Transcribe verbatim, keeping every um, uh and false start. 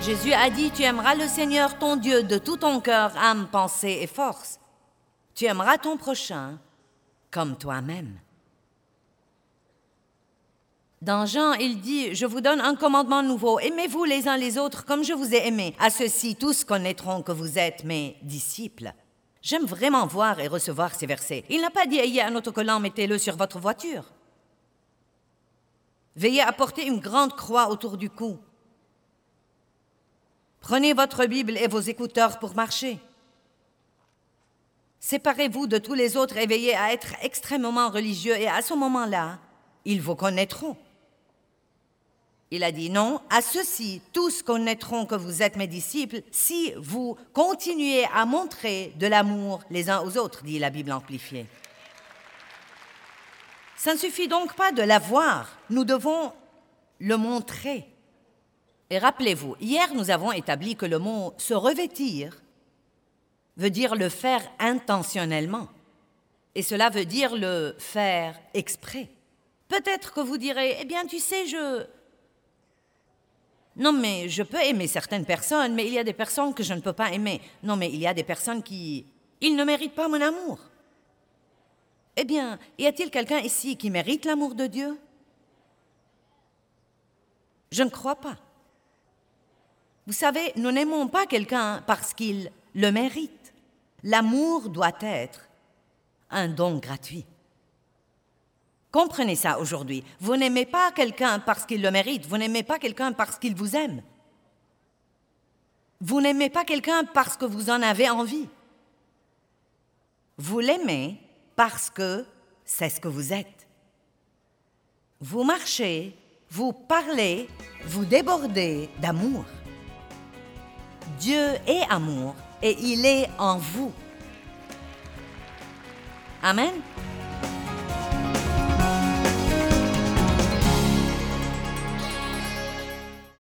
Jésus a dit, tu aimeras le Seigneur ton Dieu de tout ton cœur, âme, pensée et force. Tu aimeras ton prochain comme toi-même. Dans Jean, il dit, je vous donne un commandement nouveau, aimez-vous les uns les autres comme je vous ai aimés. À ceux-ci, tous connaîtront que vous êtes mes disciples. J'aime vraiment voir et recevoir ces versets. Il n'a pas dit, ayez un autocollant, mettez-le sur votre voiture. Veillez à porter une grande croix autour du cou. Prenez votre Bible et vos écouteurs pour marcher. Séparez-vous de tous les autres et veillez à être extrêmement religieux et à ce moment-là, ils vous connaîtront. Il a dit non, à ceux-ci, tous connaîtront que vous êtes mes disciples si vous continuez à montrer de l'amour les uns aux autres, dit la Bible amplifiée. Ça ne suffit donc pas de l'avoir, nous devons le montrer. Et rappelez-vous, hier nous avons établi que le mot « se revêtir » veut dire le faire intentionnellement. Et cela veut dire le faire exprès. Peut-être que vous direz, eh bien tu sais, je... Non mais je peux aimer certaines personnes, mais il y a des personnes que je ne peux pas aimer. Non mais il y a des personnes qui... Ils ne méritent pas mon amour. Eh bien, y a-t-il quelqu'un ici qui mérite l'amour de Dieu? Je ne crois pas. Vous savez, nous n'aimons pas quelqu'un parce qu'il le mérite. L'amour doit être un don gratuit. Comprenez ça aujourd'hui. Vous n'aimez pas quelqu'un parce qu'il le mérite. Vous n'aimez pas quelqu'un parce qu'il vous aime. Vous n'aimez pas quelqu'un parce que vous en avez envie. Vous l'aimez parce que c'est ce que vous êtes. Vous marchez, vous parlez, vous débordez d'amour. Dieu est amour et il est en vous. Amen.